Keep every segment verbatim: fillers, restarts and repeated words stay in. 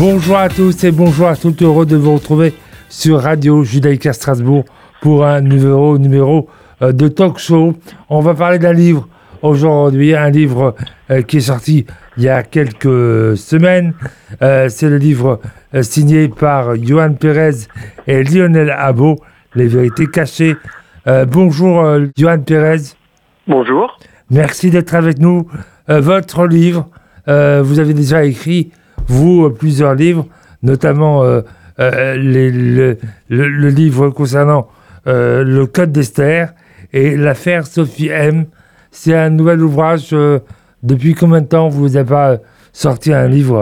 Bonjour à tous et bonjour à toutes, heureux de vous retrouver sur Radio Judaïka Strasbourg pour un numéro, numéro euh, de talk show. On va parler d'un livre aujourd'hui, un livre euh, qui est sorti il y a quelques semaines. Euh, c'est le livre euh, signé par Johan Pérez et Lionel Abo, Les vérités cachées. Euh, bonjour euh, Johan Pérez. Bonjour. Merci d'être avec nous. Euh, votre livre, euh, vous avez déjà écrit, vous, euh, plusieurs livres, notamment euh, euh, les, le, le, le livre concernant euh, le Code d'Esther et l'affaire Sophie M. C'est un nouvel ouvrage. Euh, depuis combien de temps vous n'avez pas sorti un livre ?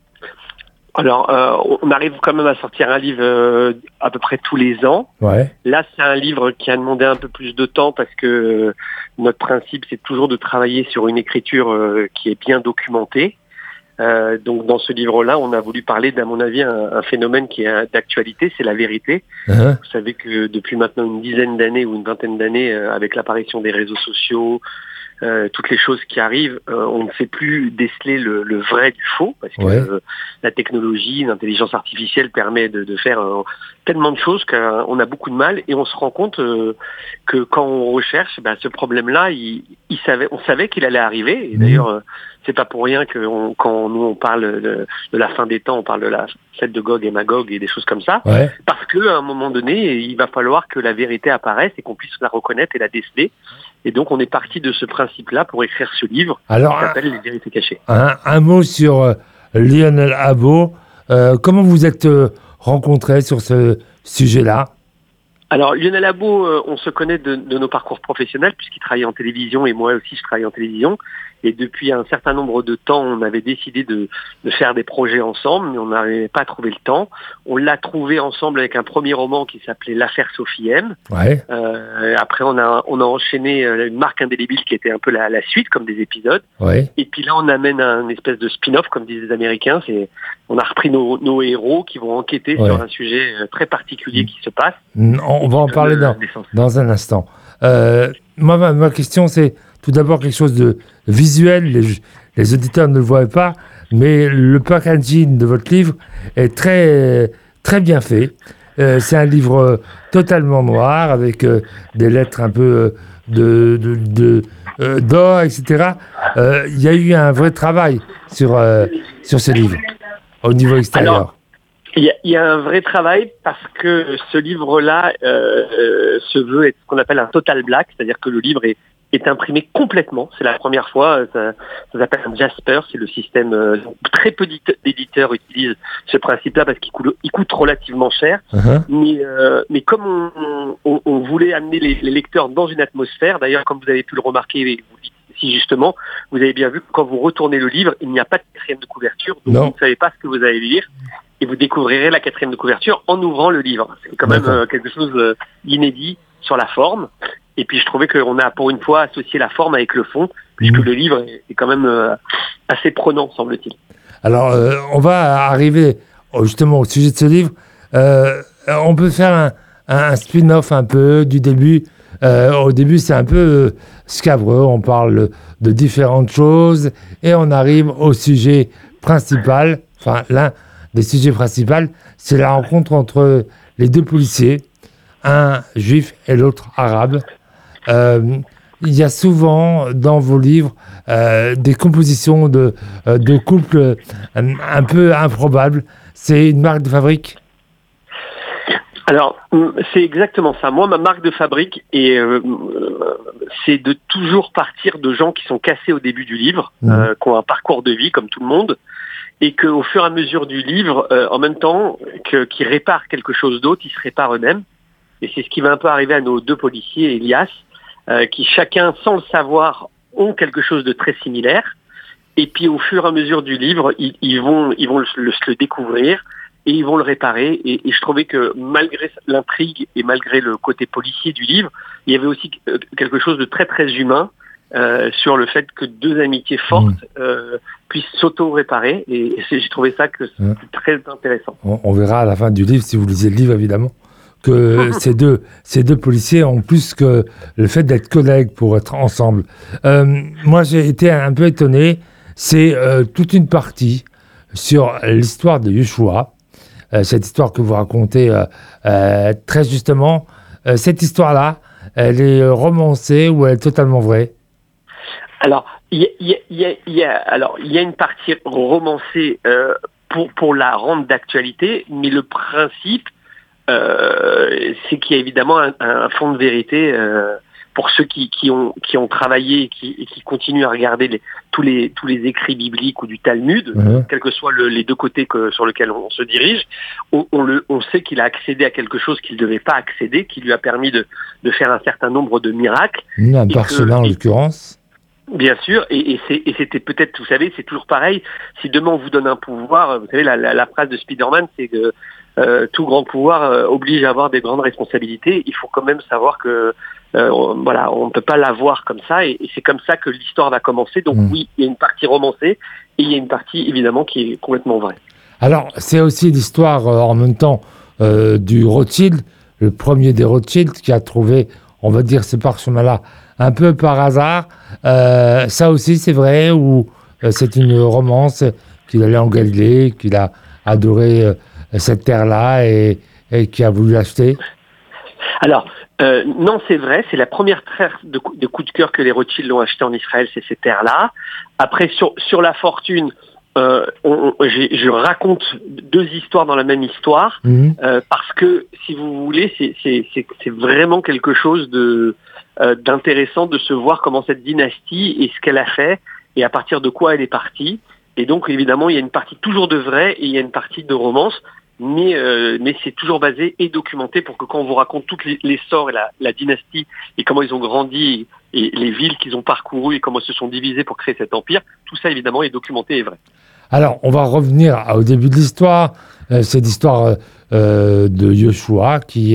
Alors, euh, on arrive quand même à sortir un livre euh, à peu près tous les ans. Ouais. Là, c'est un livre qui a demandé un peu plus de temps parce que euh, notre principe, c'est toujours de travailler sur une écriture euh, qui est bien documentée. Euh, donc, dans ce livre-là, on a voulu parler, à mon avis, un, un phénomène qui est d'actualité, c'est la vérité. Uh-huh. Vous savez que depuis maintenant une dizaine d'années ou une vingtaine d'années, euh, avec l'apparition des réseaux sociaux, Euh, toutes les choses qui arrivent, euh, on ne sait plus déceler le, le vrai du faux, parce que ouais. euh, la technologie, l'intelligence artificielle permet de, de faire euh, tellement de choses qu'on a beaucoup de mal, et on se rend compte euh, que quand on recherche, bah, ce problème-là, il, il savait, on savait qu'il allait arriver, et d'ailleurs, euh, c'est pas pour rien que on, quand nous on parle de, de la fin des temps, on parle de la fête de Gog et Magog et des choses comme ça, ouais. parce qu'à un moment donné, il va falloir que la vérité apparaisse et qu'on puisse la reconnaître et la déceler. Et donc, on est parti de ce principe-là pour écrire ce livre Alors, qui s'appelle Les vérités cachées. Un, un mot sur euh, Lionel Abo. Euh, comment vous êtes euh, rencontrés sur ce sujet-là ? Alors, Lionel Abo, euh, on se connaît de, de nos parcours professionnels, puisqu'il travaillait en télévision et moi aussi, je travaille en télévision. Et depuis un certain nombre de temps, on avait décidé de, de faire des projets ensemble, mais on n'avait pas trouvé le temps. On l'a trouvé ensemble avec un premier roman qui s'appelait L'affaire Sophie M. Ouais. Euh, après, on a, on a enchaîné une marque indélébile qui était un peu la, la suite, comme des épisodes. Ouais. Et puis là, on amène un espèce de spin-off, comme disent les Américains. C'est, on a repris nos, nos héros qui vont enquêter ouais. sur un sujet très particulier qui se passe. On, on va en parler dans, dans un instant. Euh, moi, ma, ma question, c'est tout d'abord quelque chose de visuel. Les, les auditeurs ne le voient pas, mais le packaging de votre livre est très, très bien fait. Euh, c'est un livre totalement noir, avec euh, des lettres un peu de, de, de, euh, d'or, et cetera. Il euh, y a eu un vrai travail sur, euh, sur ce livre, au niveau extérieur. Alors, il y, y a un vrai travail parce que ce livre-là euh, euh, se veut être ce qu'on appelle un total black, c'est-à-dire que le livre est est imprimé complètement. C'est la première fois. Ça, ça s'appelle un Jasper. C'est le système. Euh, très peu d'éditeurs utilisent ce principe-là parce qu'il coûte, il coûte relativement cher. Uh-huh. Mais, euh, mais comme on, on, on voulait amener les, les lecteurs dans une atmosphère, d'ailleurs, comme vous avez pu le remarquer, si justement, vous avez bien vu que quand vous retournez le livre, il n'y a pas de quatrième de couverture, donc non. Vous ne savez pas ce que vous allez lire. Et vous découvrirez la quatrième de couverture en ouvrant le livre. C'est quand même euh, quelque chose d'inédit sur la forme. Et puis je trouvais qu'on a pour une fois associé la forme avec le fond, puisque mmh. le livre est quand même euh, assez prenant, semble-t-il. Alors, euh, on va arriver justement au sujet de ce livre. Euh, on peut faire un, un spin-off un peu du début. Euh, au début, c'est un peu euh, scabreux. On parle de différentes choses et on arrive au sujet principal. Enfin, l'un des sujets principaux, c'est la rencontre entre les deux policiers, un juif et l'autre arabe. Euh, il y a souvent dans vos livres euh, des compositions de, euh, de couples un, un peu improbables. C'est une marque de fabrique ? Alors, c'est exactement ça. Moi, ma marque de fabrique, et, euh, c'est de toujours partir de gens qui sont cassés au début du livre, mmh. euh, qui ont un parcours de vie comme tout le monde, et qu'au fur et à mesure du livre, euh, en même temps, que, qu'ils réparent quelque chose d'autre, ils se réparent eux-mêmes. Et c'est ce qui va un peu arriver à nos deux policiers, Elias, euh, qui chacun, sans le savoir, ont quelque chose de très similaire. Et puis au fur et à mesure du livre, ils, ils vont, ils vont le, le, le découvrir et ils vont le réparer. Et, et je trouvais que malgré l'intrigue et malgré le côté policier du livre, il y avait aussi quelque chose de très très humain euh, sur le fait que deux amitiés fortes mmh. euh, puissent s'auto-réparer. Et, et j'ai trouvé ça que c'est mmh. très intéressant. On, on verra à la fin du livre, si vous lisez le livre évidemment, que ces deux, ces deux policiers ont plus que le fait d'être collègues pour être ensemble. Euh, moi, j'ai été un peu étonné. C'est euh, toute une partie sur l'histoire de Yeshua, euh, cette histoire que vous racontez euh, euh, très justement. Euh, cette histoire-là, elle est romancée ou elle est totalement vraie? Alors, il y, y, y, y a, alors, il y a une partie romancée euh, pour, pour la rendre d'actualité, mais le principe, euh, c'est qu'il y a évidemment un, un fond de vérité euh, pour ceux qui, qui, ont, qui ont travaillé et qui, et qui continuent à regarder les, tous, les, tous les écrits bibliques ou du Talmud, mmh. quels que soient le, les deux côtés que, sur lesquels on se dirige. On, on, le, on sait qu'il a accédé à quelque chose qu'il ne devait pas accéder, qui lui a permis de, de faire un certain nombre de miracles. Mmh, un parchemin en l'occurrence. Bien sûr, et, et, c'est, et c'était peut-être, vous savez, c'est toujours pareil, si demain on vous donne un pouvoir, vous savez, la, la, la phrase de Spider-Man, c'est que euh, tout grand pouvoir euh, oblige à avoir des grandes responsabilités. Il faut quand même savoir que, euh, on, voilà, on ne peut pas l'avoir comme ça, et, et c'est comme ça que l'histoire va commencer. Donc mmh. oui, il y a une partie romancée, et il y a une partie, évidemment, qui est complètement vraie. Alors, c'est aussi l'histoire, euh, en même temps, euh, du Rothschild, le premier des Rothschild, qui a trouvé, on va dire, ce parchemin-là, un peu par hasard. Euh, ça aussi, c'est vrai, ou euh, c'est une romance qu'il allait en Galilée, qu'il a adoré euh, cette terre-là et, et qui a voulu l'acheter? Alors, euh, non, c'est vrai, c'est la première terre de, de coup de cœur que les Rothschild l'ont acheté en Israël, c'est ces terres-là. Après, sur, sur la fortune, euh, on, on, je raconte deux histoires dans la même histoire, mmh. euh, parce que, si vous voulez, c'est, c'est, c'est, c'est vraiment quelque chose de... Euh, d'intéressant de se voir comment cette dynastie et ce qu'elle a fait et à partir de quoi elle est partie. Et donc évidemment il y a une partie toujours de vrai et il y a une partie de romance, mais euh, mais c'est toujours basé et documenté pour que quand on vous raconte toutes les, les sorts et la, la dynastie et comment ils ont grandi et les villes qu'ils ont parcourues et comment ils se sont divisés pour créer cet empire, tout ça évidemment est documenté et vrai. Alors on va revenir au début de l'histoire. Euh, c'est l'histoire euh, de Yeshua qui euh,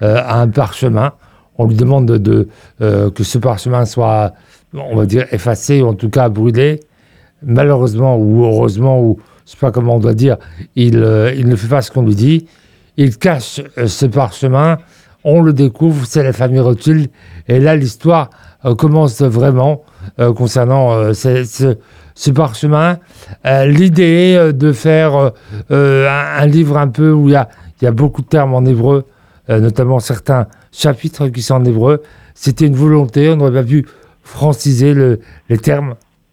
a un parchemin. On lui demande de, de, euh, que ce parchemin soit, on va dire, effacé, ou en tout cas brûlé. Malheureusement ou heureusement, ou je ne sais pas comment on doit dire, il, euh, il ne fait pas ce qu'on lui dit. Il cache euh, ce parchemin, on le découvre, c'est la famille Rothschild. Et là, l'histoire euh, commence vraiment euh, concernant euh, ce, ce, ce parchemin. Euh, l'idée euh, de faire euh, un, un livre un peu où il y a, il y a beaucoup de termes en hébreu, euh, notamment certains chapitres qui sont en hébreu, c'était une volonté, on n'aurait pas pu franciser le, les termes?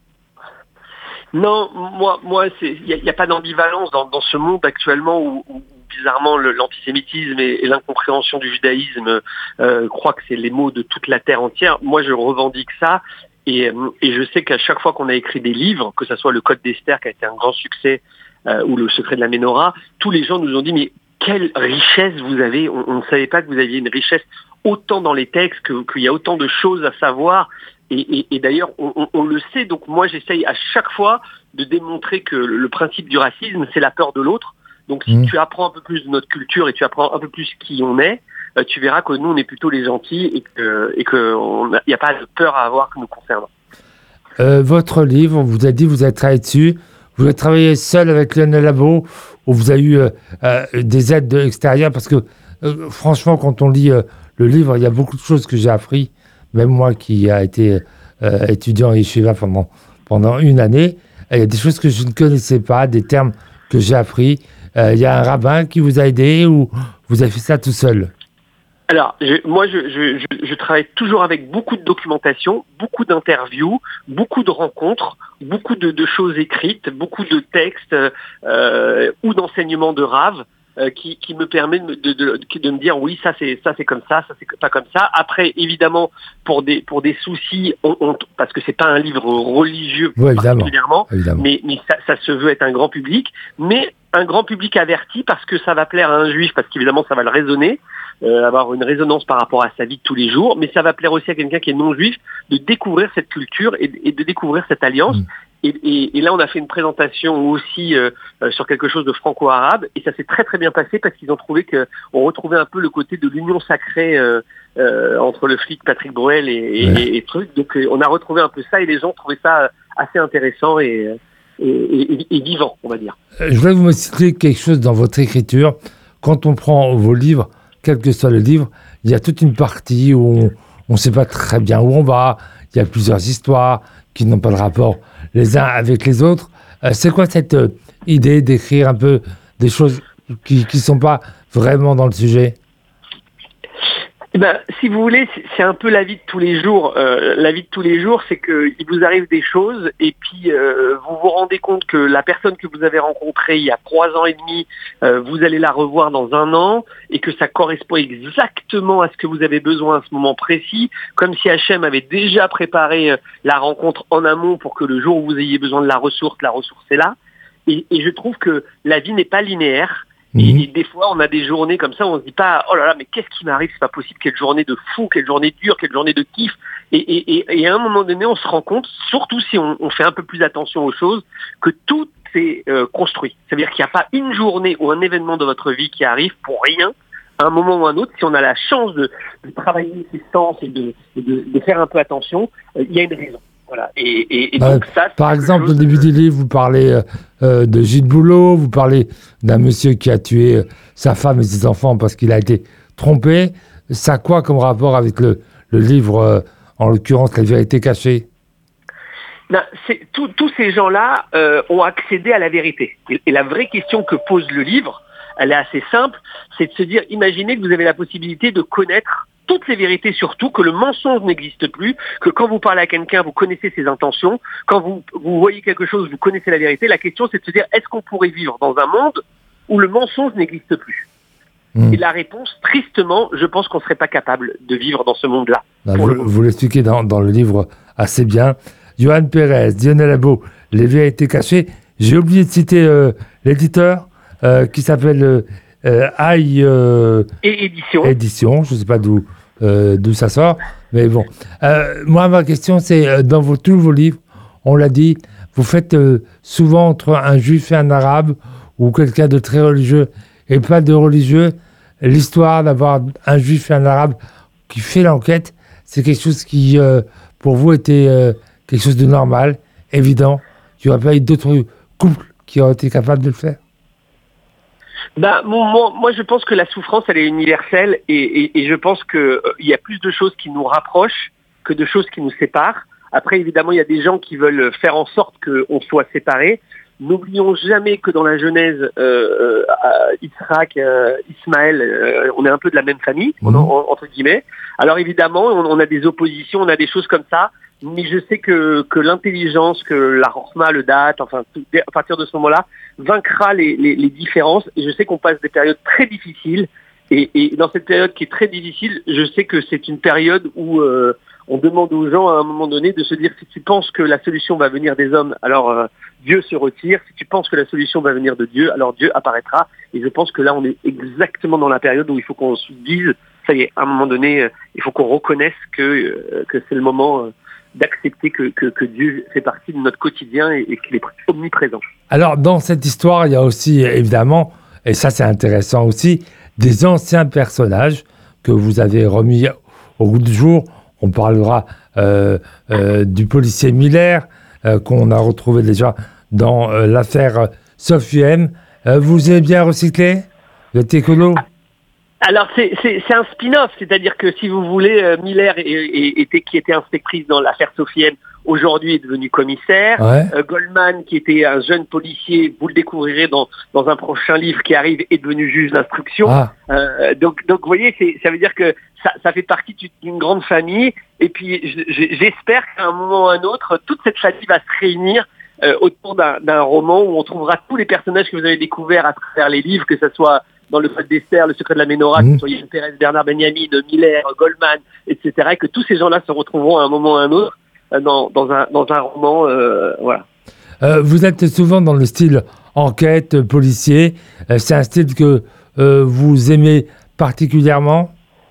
Non, moi, moi, il n'y a, a pas d'ambivalence dans, dans ce monde actuellement où, où bizarrement le, l'antisémitisme et, et l'incompréhension du judaïsme euh, croient que c'est les maux de toute la terre entière. Moi, je revendique ça et, et je sais qu'à chaque fois qu'on a écrit des livres, que ce soit le Code d'Esther qui a été un grand succès euh, ou le Secret de la Ménorah, tous les gens nous ont dit mais quelle richesse vous avez, on, on ne savait pas que vous aviez une richesse autant dans les textes, que, qu'il y a autant de choses à savoir, et, et, et d'ailleurs on, on, on le sait, donc moi j'essaye à chaque fois de démontrer que le principe du racisme c'est la peur de l'autre, donc si mmh. tu apprends un peu plus de notre culture et tu apprends un peu plus qui on est, euh, tu verras que nous on est plutôt les gentils et que et que il n'y a pas de peur à avoir que nous concernant. Euh, votre livre, on vous a dit, vous avez travaillé dessus, vous avez travaillé seul avec Lionel Labo, où vous avez eu euh, euh, des aides extérieures, parce que euh, franchement, quand on lit euh, le livre, il y a beaucoup de choses que j'ai appris, même moi qui a été euh, étudiant à Yeshiva pendant, pendant une année, il y a des choses que je ne connaissais pas, des termes que j'ai appris. Euh, il y a un rabbin qui vous a aidé ou vous avez fait ça tout seul? Alors, je, moi, je, je, je, je travaille toujours avec beaucoup de documentation, beaucoup d'interviews, beaucoup de rencontres, beaucoup de, de choses écrites, beaucoup de textes euh, ou d'enseignements de Rav euh, qui, qui me permet de, de, de, de me dire oui, ça c'est ça c'est comme ça, ça c'est pas comme ça. Après, évidemment, pour des pour des soucis, on, on, parce que c'est pas un livre religieux oui, particulièrement, évidemment. mais, mais ça, ça se veut être un grand public, mais un grand public averti parce que ça va plaire à un juif, parce qu'évidemment ça va le raisonner. Euh, avoir une résonance par rapport à sa vie de tous les jours, mais ça va plaire aussi à quelqu'un qui est non-juif de découvrir cette culture et, et de découvrir cette alliance. Mmh. Et, et, et là, on a fait une présentation aussi euh, euh, sur quelque chose de franco-arabe, et ça s'est très très bien passé parce qu'ils ont trouvé qu'on retrouvait un peu le côté de l'union sacrée euh, euh, entre le flic Patrick Bruel et, et, ouais. et, et truc. Donc euh, on a retrouvé un peu ça, et les gens trouvaient ça assez intéressant et, et, et, et vivant, on va dire. Je voulais vous citer quelque chose dans votre écriture. Quand on prend vos livres, quel que soit le livre, il y a toute une partie où on ne sait pas très bien où on va. Il y a plusieurs histoires qui n'ont pas de rapport les uns avec les autres. Euh, c'est quoi cette euh, idée d'écrire un peu des choses qui ne sont pas vraiment dans le sujet? Eh ben, si vous voulez, c'est c'est un peu la vie de tous les jours. Euh, la vie de tous les jours, c'est qu'il vous arrive des choses et puis euh, vous vous rendez compte que la personne que vous avez rencontrée il y a trois ans et demi, euh, vous allez la revoir dans un an et que ça correspond exactement à ce que vous avez besoin à ce moment précis, comme si Hachem avait déjà préparé euh, la rencontre en amont pour que le jour où vous ayez besoin de la ressource, la ressource est là. Et, et je trouve que la vie n'est pas linéaire. Et, et des fois, on a des journées comme ça où on se dit pas, oh là là, mais qu'est-ce qui m'arrive? C'est pas possible. Quelle journée de fou, quelle journée dure, quelle journée de kiff. Et, et, et, et à un moment donné, on se rend compte, surtout si on, on fait un peu plus attention aux choses, que tout est euh, construit. C'est-à-dire qu'il n'y a pas une journée ou un événement de votre vie qui arrive pour rien, à un moment ou à un autre. Si on a la chance de, de travailler ses sens et de, de, de faire un peu attention, euh, il y a une raison. Voilà. Et, et, et bah, donc ça, par exemple, au chose... début du livre, vous parlez euh, de Gilles Boulot, vous parlez d'un monsieur qui a tué euh, sa femme et ses enfants parce qu'il a été trompé. Ça a quoi comme rapport avec le, le livre, euh, en l'occurrence, La vérité cachée? Non, c'est, tout, tous ces gens-là euh, ont accédé à la vérité. Et, et la vraie question que pose le livre, elle est assez simple, c'est de se dire, imaginez que vous avez la possibilité de connaître toutes les vérités, surtout que le mensonge n'existe plus, que quand vous parlez à quelqu'un, vous connaissez ses intentions, quand vous, vous voyez quelque chose, vous connaissez la vérité. La question, c'est de se dire, est-ce qu'on pourrait vivre dans un monde où le mensonge n'existe plus? Mmh. Et la réponse, tristement, je pense qu'on ne serait pas capable de vivre dans ce monde-là. Bah, vous, le... vous l'expliquez dans, dans le livre assez bien. Johan Pérez, Lionel Labo, Les vérités cachées. J'ai oublié de citer euh, l'éditeur euh, qui s'appelle euh, euh, Aïe euh, Et édition. Édition. Je ne sais pas d'où euh, d'où ça sort, mais bon. Euh, moi, ma question, c'est euh, dans vos, tous vos livres, on l'a dit, vous faites euh, souvent entre un juif et un arabe ou quelqu'un de très religieux et pas de religieux. L'histoire d'avoir un juif et un arabe qui fait l'enquête, c'est quelque chose qui, euh, pour vous, était euh, quelque chose de normal, évident. Il n'y aurait pas eu d'autres couples qui auraient été capables de le faire? Ben, moi, moi, je pense que la souffrance, elle est universelle et, et, et je pense qu'il euh, y a plus de choses qui nous rapprochent que de choses qui nous séparent. Après, évidemment, il y a des gens qui veulent faire en sorte qu'on soit séparés. N'oublions jamais que dans la Genèse, euh, euh, Israël, euh, Ismaël, euh, on est un peu de la même famille, mmh. en, entre guillemets. Alors évidemment, on, on a des oppositions, on a des choses comme ça, mais je sais que, que l'intelligence, que la Rochma, le date, enfin, tout, à partir de ce moment-là, vaincra les, les, les différences. Et je sais qu'on passe des périodes très difficiles. Et, et dans cette période qui est très difficile, je sais que c'est une période où euh, on demande aux gens à un moment donné de se dire, si tu penses que la solution va venir des hommes, alors euh, Dieu se retire. Si tu penses que la solution va venir de Dieu, alors Dieu apparaîtra. Et je pense que là, on est exactement dans la période où il faut qu'on se dise, ça y est, à un moment donné, euh, il faut qu'on reconnaisse que, euh, que c'est le moment... Euh, d'accepter que, que, que Dieu fait partie de notre quotidien et, et qu'il est omniprésent. Alors, dans cette histoire, il y a aussi, évidemment, et ça c'est intéressant aussi, des anciens personnages que vous avez remis au goût du jour. On parlera euh, euh, du policier Miller, euh, qu'on a retrouvé déjà dans euh, l'affaire Sophie M. Euh, vous avez bien recyclé le écolo? Alors c'est, c'est, c'est un spin-off, c'est-à-dire que si vous voulez, euh, Miller est, est, était, qui était inspectrice dans l'affaire Sophie M, aujourd'hui est devenue commissaire. Ouais. Euh, Goldman, qui était un jeune policier, vous le découvrirez dans, dans un prochain livre qui arrive, est devenu juge d'instruction. Ah. Euh, donc, donc vous voyez, c'est, ça veut dire que ça, ça fait partie d'une grande famille. Et puis j'espère qu'à un moment ou à un autre, toute cette famille va se réunir euh, autour d'un, d'un roman où on trouvera tous les personnages que vous avez découverts à travers les livres, que ce soit dans le Code d'Esther, le Secret de la Ménorah, mmh. que ce soit Yann Pérez, Bernard Benjamin, Miller, Goldman, et cetera, et que tous ces gens-là se retrouveront à un moment ou à un autre dans, dans, un, dans un roman. Euh, voilà. Euh, vous êtes souvent dans le style enquête, policier. Euh, c'est un style que euh, vous aimez particulièrement?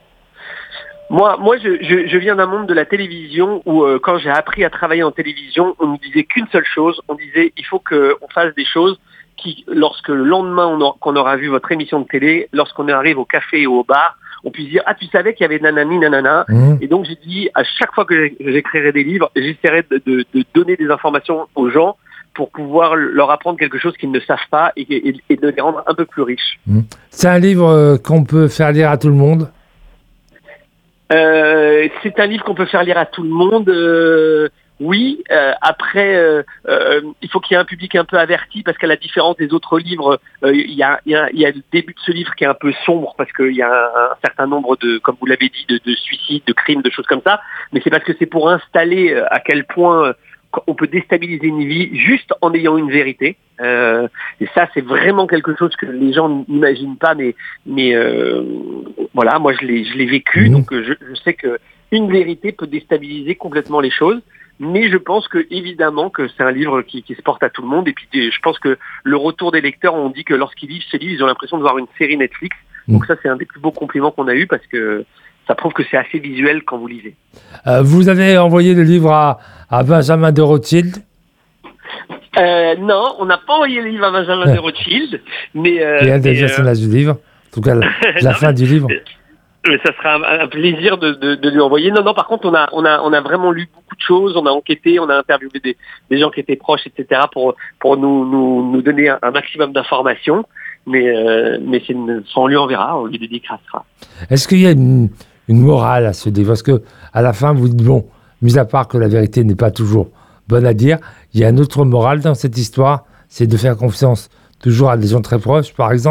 Moi, moi je, je, je viens d'un monde de la télévision où, euh, quand j'ai appris à travailler en télévision, on ne disait qu'une seule chose. On disait il faut qu'on fasse des choses qui, lorsque le lendemain on aura, qu'on aura vu votre émission de télé, lorsqu'on arrive au café ou au bar, on puisse dire ah tu savais qu'il y avait nanani nanana. Mmh. Et donc j'ai dit à chaque fois que j'écrirai des livres, j'essaierai de, de, de donner des informations aux gens pour pouvoir leur apprendre quelque chose qu'ils ne savent pas et, et, et de les rendre un peu plus riches. Mmh. C'est un livre euh, qu'on peut faire lire à tout le monde? Euh, c'est un livre qu'on peut faire lire à tout le monde. Euh, oui. Euh, après, euh, euh, il faut qu'il y ait un public un peu averti parce qu'à la différence des autres livres, euh, il y a, il y a, il y a le début de ce livre qui est un peu sombre parce qu'il y a un, un certain nombre de, comme vous l'avez dit, de, de suicides, de crimes, de choses comme ça. Mais c'est parce que c'est pour installer euh, à quel point euh, on peut déstabiliser une vie juste en ayant une vérité. Euh, et ça, c'est vraiment quelque chose que les gens n'imaginent pas, mais, mais euh, voilà, moi je l'ai, je l'ai vécu, mmh. donc je, je sais que une vérité peut déstabiliser complètement les choses. Mais je pense que évidemment que c'est un livre qui, qui se porte à tout le monde. Et puis je pense que le retour des lecteurs, on dit que lorsqu'ils lisent ce livre, ils ont l'impression de voir une série Netflix. Donc mmh. ça, c'est un des plus beaux compliments qu'on a eu parce que ça prouve que c'est assez visuel quand vous lisez. Euh, vous avez envoyé le livre à, à Benjamin de Rothschild ? euh, Non, on n'a pas envoyé le livre à Benjamin de Rothschild. Mais, euh, et un des personnages euh... du livre. En tout cas, la, la non, fin mais, du livre. Mais ça sera un, un plaisir de, de, de lui envoyer. Non, non, par contre, on a, on a, on a vraiment lu beaucoup de choses, on a enquêté, on a interviewé des, des gens qui étaient proches, et cetera pour, pour nous, nous, nous donner un, un maximum d'informations. Mais, euh, mais c'est une, on lui enverra, on lui dédicacera. Est-ce qu'il y a une, une morale à ce livre ? Parce que à la fin, vous dites, bon, mis à part que la vérité n'est pas toujours bonne à dire, il y a une autre morale dans cette histoire, c'est de faire confiance toujours à des gens très proches, par exemple ?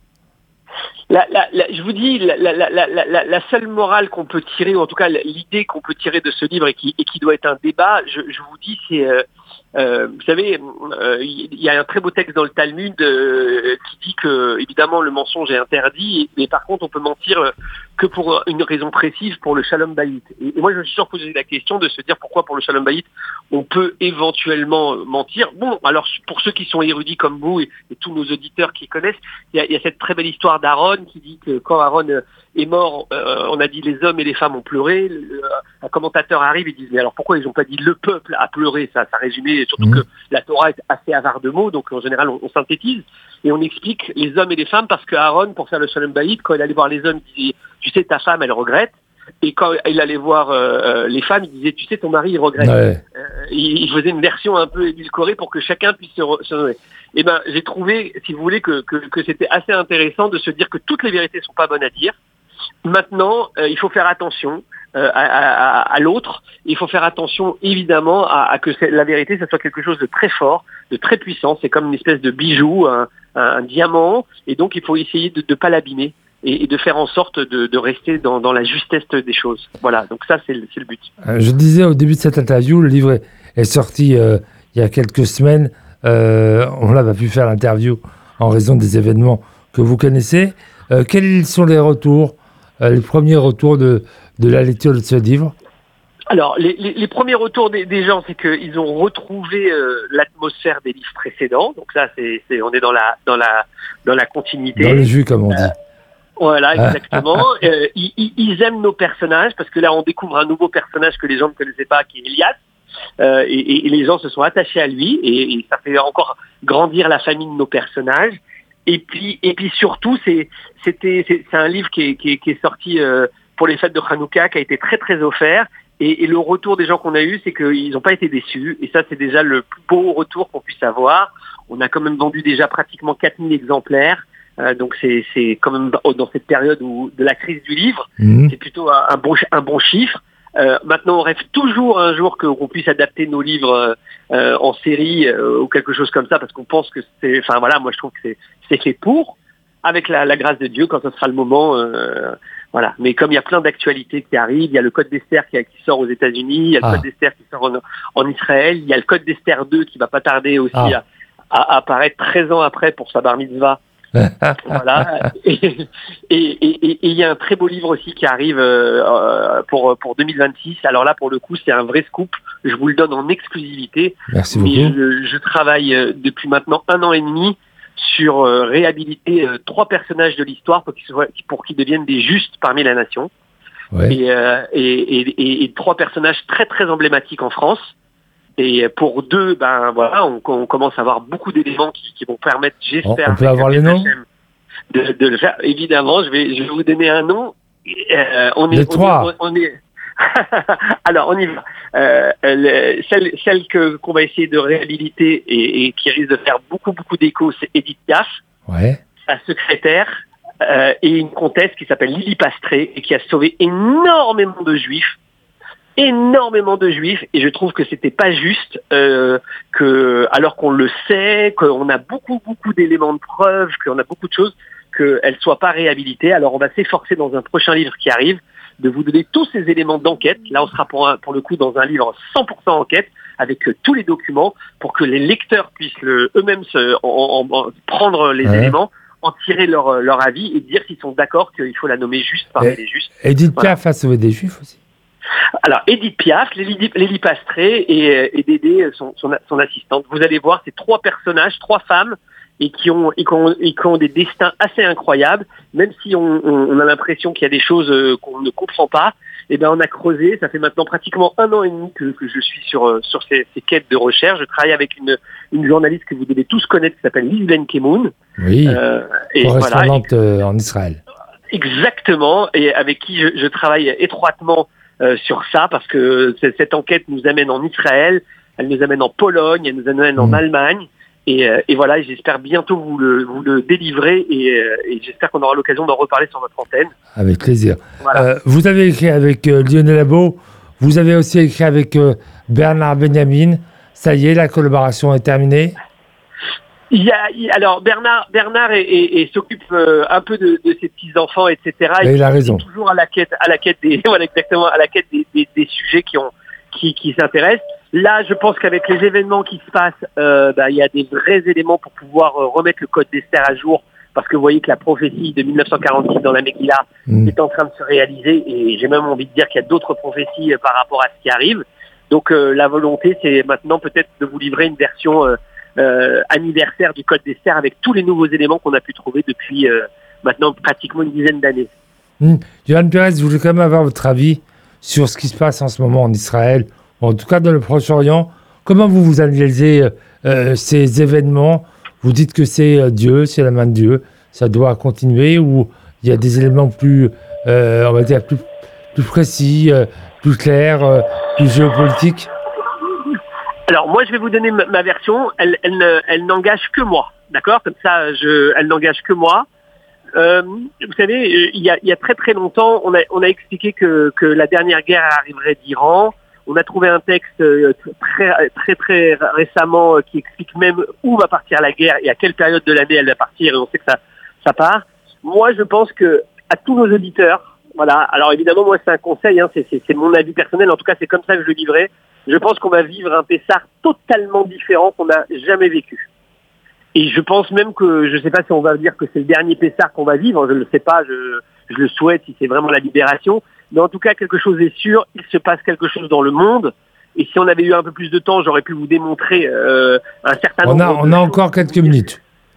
La, la, la, je vous dis, la, la, la, la, la seule morale qu'on peut tirer, ou en tout cas l'idée qu'on peut tirer de ce livre et qui, et qui doit être un débat, je, je vous dis, c'est, euh, euh, vous savez, euh, il y a un très beau texte dans le Talmud euh, qui dit que, évidemment, le mensonge est interdit, mais par contre, on peut mentir euh, que pour une raison précise, pour le shalom bayit. Et, et moi, je me suis toujours posé la question de se dire pourquoi pour le shalom bayit, on peut éventuellement mentir. Bon, alors pour ceux qui sont érudits comme vous et, et tous nos auditeurs qui connaissent, il y a, il y a cette très belle histoire d'Aaron qui dit que quand Aaron est mort, euh, on a dit les hommes et les femmes ont pleuré. Le, un commentateur arrive et dit mais alors pourquoi ils n'ont pas dit le peuple a pleuré? Ça, ça résumait surtout mmh. que la Torah est assez avare de mots, donc en général on, on synthétise et on explique les hommes et les femmes parce que Aaron, pour faire le shalom bayit, quand il allait voir les hommes, il disait tu sais ta femme elle regrette. Et quand il allait voir euh, les femmes, il disait tu sais ton mari il regrette. Ouais. Euh, il, il faisait une version un peu édulcorée pour que chacun puisse se, re, se et ben j'ai trouvé, si vous voulez, que, que, que c'était assez intéressant de se dire que toutes les vérités sont pas bonnes à dire. Maintenant, euh, il faut faire attention euh, à, à, à l'autre. Il faut faire attention, évidemment, à, à que la vérité, ça soit quelque chose de très fort, de très puissant. C'est comme une espèce de bijou, un, un, un diamant. Et donc, il faut essayer de ne pas l'abîmer et, et de faire en sorte de, de rester dans, dans la justesse des choses. Voilà, donc ça, c'est le, c'est le but. Euh, je disais au début de cette interview, le livre est, est sorti euh, il y a quelques semaines. Euh, on n'a pas pu faire l'interview en raison des événements que vous connaissez. Euh, quels sont les retours, euh, les premiers retours de, de la lecture de ce livre? Alors, les, les, les premiers retours des, des gens, c'est qu'ils ont retrouvé euh, l'atmosphère des livres précédents. Donc là, c'est, c'est, on est dans la, dans la, dans la continuité. Dans le jus, comme on dit. Euh, voilà, exactement. euh, ils, ils aiment nos personnages parce que là, on découvre un nouveau personnage que les gens ne connaissaient pas, qui est Elias. Euh, et, et les gens se sont attachés à lui et, et ça fait encore grandir la famille de nos personnages. Et puis, et puis surtout, c'est, c'était, c'est, c'est un livre qui est, qui est, qui est sorti euh, pour les fêtes de Hanouka, qui a été très très offert. Et, et le retour des gens qu'on a eu, c'est qu'ils n'ont pas été déçus. Et ça, c'est déjà le plus beau retour qu'on puisse avoir. On a quand même vendu déjà pratiquement quatre mille exemplaires. Euh, donc c'est, c'est quand même dans cette période où, de la crise du livre, mmh. c'est plutôt un, un, bon, un bon chiffre. Euh, maintenant, on rêve toujours un jour que, qu'on puisse adapter nos livres euh, en série euh, ou quelque chose comme ça, parce qu'on pense que c'est, enfin voilà, moi je trouve que c'est, c'est fait pour, avec la, la grâce de Dieu, quand ce sera le moment, euh, voilà. Mais comme il y a plein d'actualités qui arrivent, il y a le Code d'Esther qui, qui sort aux États-Unis, il y a le ah. Code d'Esther qui sort en, en Israël, il y a le Code d'Esther deux qui va pas tarder aussi ah. à, à apparaître treize ans après pour sa bar mitzvah. Voilà. Et il y a un très beau livre aussi qui arrive euh, pour pour deux mille vingt-six. Alors là, pour le coup, c'est un vrai scoop. Je vous le donne en exclusivité. Merci mais beaucoup. Je, je travaille depuis maintenant un an et demi sur euh, réhabiliter euh, trois personnages de l'histoire pour qu'ils soient, pour qu'ils deviennent des justes parmi la nation. Ouais. Et, euh, et, et, et, et trois personnages très très emblématiques en France. Et pour deux, ben voilà, on, on commence à avoir beaucoup d'éléments qui, qui vont permettre, j'espère, on peut avoir les noms de, de le faire. Évidemment, je vais, je vais vous donner un nom. Euh, on est, les trois. On est, on est... Alors, on y va. Euh, le, celle, celle que qu'on va essayer de réhabiliter et, et qui risque de faire beaucoup beaucoup d'écho, c'est Edith Piaf, ouais. sa secrétaire, euh, et une comtesse qui s'appelle Lily Pastré et qui a sauvé énormément de juifs. énormément de juifs et je trouve que c'était pas juste euh, que, alors qu'on le sait, qu'on a beaucoup beaucoup d'éléments de preuve, qu'on a beaucoup de choses, qu'elles soient pas réhabilitées. Alors on va s'efforcer dans un prochain livre qui arrive de vous donner tous ces éléments d'enquête. Là on sera pour, un, pour le coup dans un livre cent pour cent enquête avec euh, tous les documents pour que les lecteurs puissent le, eux-mêmes se, en, en, en, prendre les ouais. éléments, en tirer leur, leur avis et dire s'ils sont d'accord qu'il faut la nommer juste parmi les justes. Edith voilà. Piaf a sauvé des juifs aussi. Alors, Edith Piaf, Lélie, Lélie Pastré et, et Dédé, son, son, son assistante. Vous allez voir ces trois personnages, trois femmes, et qui ont, et qui ont, et qui ont des destins assez incroyables. Même si on, on, on a l'impression qu'il y a des choses qu'on ne comprend pas, eh ben on a creusé. Ça fait maintenant pratiquement un an et demi que, que je suis sur, sur ces, ces quêtes de recherche. Je travaille avec une, une journaliste que vous devez tous connaître qui s'appelle Lizlène Kemoun. Oui, euh, et correspondante voilà, et, en Israël. Exactement, et avec qui je, je travaille étroitement Euh, sur ça, parce que cette enquête nous amène en Israël, elle nous amène en Pologne, elle nous amène en mmh. Allemagne, et, euh, et voilà, j'espère bientôt vous le, vous le délivrer, et, euh, et j'espère qu'on aura l'occasion d'en reparler sur votre antenne. Avec plaisir. Voilà. Euh, vous avez écrit avec euh, Lionel Labo, vous avez aussi écrit avec euh, Bernard Benjamin, ça y est, la collaboration est terminée. Il y a, il, alors Bernard, Bernard est, est, est, s'occupe euh, un peu de, de ses petits enfants, et cetera. Et il a il raison. est toujours à la quête, à la quête des, voilà exactement, à la quête des, des, des sujets qui ont, qui, qui s'intéressent. Là, je pense qu'avec les événements qui se passent, euh, bah, il y a des vrais éléments pour pouvoir euh, remettre le code d'Esther à jour, parce que vous voyez que la prophétie de mille neuf cent quarante-six dans la Megillah mmh. est en train de se réaliser, et j'ai même envie de dire qu'il y a d'autres prophéties euh, par rapport à ce qui arrive. Donc euh, la volonté, c'est maintenant peut-être de vous livrer une version euh, Euh, anniversaire du Code d'Esther avec tous les nouveaux éléments qu'on a pu trouver depuis euh, maintenant pratiquement une dizaine d'années. Mmh. Johan Perez, je voulais quand même avoir votre avis sur ce qui se passe en ce moment en Israël, en tout cas dans le Proche-Orient. Comment vous vous analysez euh, ces événements? Vous dites que c'est euh, Dieu, c'est la main de Dieu, ça doit continuer, ou il y a des éléments plus, euh, on va dire, plus, plus précis, euh, plus clairs, euh, plus géopolitiques? Alors moi je vais vous donner ma, ma version, elle, elle, elle n'engage que moi, d'accord? Comme ça, je, elle n'engage que moi. Euh, vous savez, il y a, il y a très très longtemps, on a, on a expliqué que, que la dernière guerre arriverait d'Iran. On a trouvé un texte très très très récemment qui explique même où va partir la guerre et à quelle période de l'année elle va partir, et on sait que ça, ça part. Moi je pense que à tous nos auditeurs, voilà, alors évidemment moi c'est un conseil, hein, c'est, c'est, c'est mon avis personnel, en tout cas c'est comme ça que je le vivrai. Je pense qu'on va vivre un Pessah totalement différent qu'on n'a jamais vécu. Et je pense même que, je ne sais pas si on va dire que c'est le dernier Pessah qu'on va vivre, je ne le sais pas, je, je le souhaite si c'est vraiment la libération, mais en tout cas quelque chose est sûr, il se passe quelque chose dans le monde, et si on avait eu un peu plus de temps, j'aurais pu vous démontrer euh, un certain on nombre a, de On a choses. encore quelques minutes.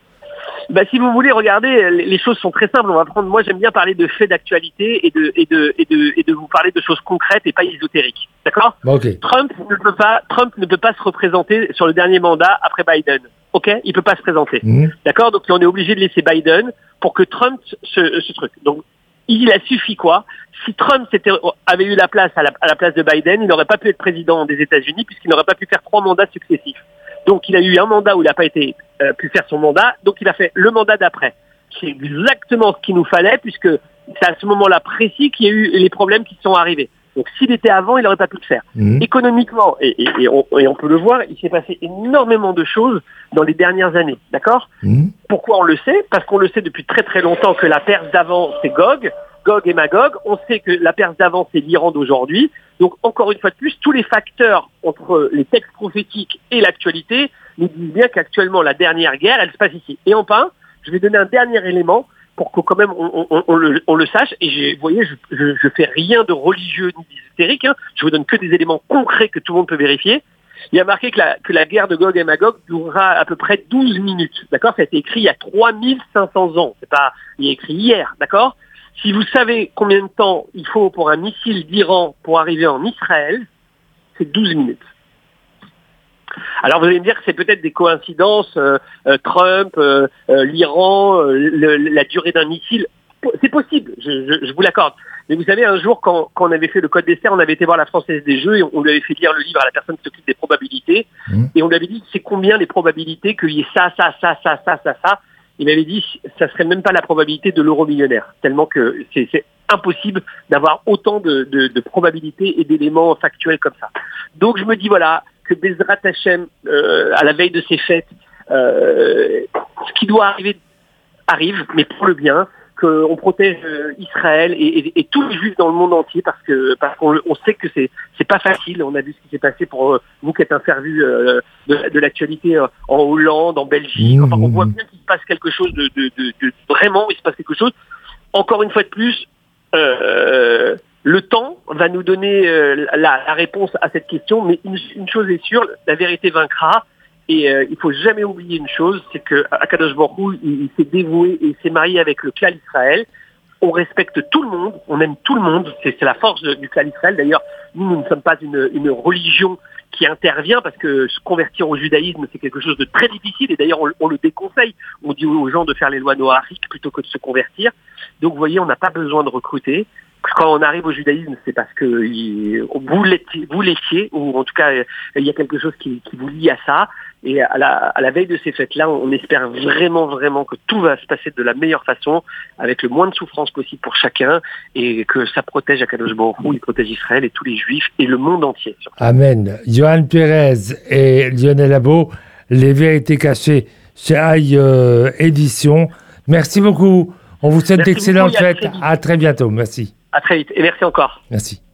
Bah, si vous voulez, regardez, les choses sont très simples. On va prendre, moi, j'aime bien parler de faits d'actualité et de, et de, et de, et de vous parler de choses concrètes et pas ésotériques. D'accord? Okay. Trump ne peut pas, Trump ne peut pas se représenter sur le dernier mandat après Biden. Ok? Il peut pas se présenter. Mmh. D'accord? Donc, on est obligé de laisser Biden pour que Trump se, ce truc. Donc, il a suffi quoi? Si Trump s'était, avait eu la place à la, à la place de Biden, il n'aurait pas pu être président des États-Unis puisqu'il n'aurait pas pu faire trois mandats successifs. Donc, il a eu un mandat où il n'a pas été euh, pu faire son mandat, donc il a fait le mandat d'après. C'est exactement ce qu'il nous fallait, puisque c'est à ce moment-là précis qu'il y a eu les problèmes qui sont arrivés. Donc, s'il était avant, il n'aurait pas pu le faire. Mmh. Économiquement, et, et, et, on, et on peut le voir, il s'est passé énormément de choses dans les dernières années, d'accord? Mmh. Pourquoi on le sait? Parce qu'on le sait depuis très très longtemps que la Perse d'avant, c'est Gog, Gog et Magog. On sait que la Perse d'avant, c'est l'Iran d'aujourd'hui. Donc, encore une fois de plus, tous les facteurs entre les textes prophétiques et l'actualité nous disent bien qu'actuellement, la dernière guerre, elle se passe ici. Et enfin, je vais donner un dernier élément pour que quand même on, on, on, le, on le sache. Et j'ai, vous voyez, je, je, je fais rien de religieux ni d'ésotérique. Hein. Je vous donne que des éléments concrets que tout le monde peut vérifier. Il y a marqué que la, que la guerre de Gog et Magog durera à peu près douze minutes. D'accord? Ça a été écrit il y a trois mille cinq cents ans. C'est pas, il est écrit hier. D'accord? Si vous savez combien de temps il faut pour un missile d'Iran pour arriver en Israël, c'est douze minutes. Alors vous allez me dire que c'est peut-être des coïncidences, euh, euh, Trump, euh, euh, l'Iran, euh, le, la durée d'un missile. C'est possible, je, je, je vous l'accorde. Mais vous savez, un jour, quand, quand on avait fait le Code d'Esther, on avait été voir la Française des Jeux et on lui avait fait lire le livre à la personne qui s'occupe des probabilités. Mmh. Et on lui avait dit, c'est combien les probabilités qu'il y ait ça, ça, ça, ça, ça, ça, ça. il m'avait dit ça serait même pas la probabilité de l'euro millionnaire, tellement que c'est, c'est impossible d'avoir autant de, de, de probabilités et d'éléments factuels comme ça. Donc je me dis voilà que Bezrat Hashem, euh, à la veille de ces fêtes, euh, ce qui doit arriver arrive, mais pour le bien, qu'on protège Israël et, et, et tous les Juifs dans le monde entier, parce que parce qu'on on sait que c'est c'est pas facile. On a vu ce qui s'est passé pour euh, vous qui êtes un fervu euh, de, de l'actualité euh, en Hollande, en Belgique. Enfin, on voit bien qu'il se passe quelque chose de, de, de, de vraiment, il se passe quelque chose. Encore une fois de plus, euh, le temps va nous donner euh, la, la réponse à cette question. Mais une, une chose est sûre, la vérité vaincra. Et euh, il faut jamais oublier une chose, c'est que Akadosh Baruch Hu, il, il s'est dévoué et il s'est marié avec le clan Israël. On respecte tout le monde, on aime tout le monde, c'est, c'est la force de, du clan Israël. D'ailleurs, nous, nous ne sommes pas une, une religion qui intervient parce que se convertir au judaïsme, c'est quelque chose de très difficile. Et d'ailleurs, on, on le déconseille. On dit aux gens de faire les lois noahiques plutôt que de se convertir. Donc, vous voyez, on n'a pas besoin de recruter. Quand on arrive au judaïsme, c'est parce que il, vous, l'étiez, vous l'étiez, ou en tout cas, il y a quelque chose qui, qui vous lie à ça. Et à la, à la veille de ces fêtes-là, on espère vraiment, vraiment que tout va se passer de la meilleure façon, avec le moins de souffrance possible pour chacun, et que ça protège Akadosh Baruch Hu, il protège Israël et tous les Juifs, et le monde entier. Surtout. Amen. Johan Pérez et Lionel Labo, Les Vérités Cachées chez Aïe euh, Édition. Merci beaucoup. On vous souhaite d'excellentes fêtes. À très bientôt. Merci. À très vite. Et merci encore. Merci.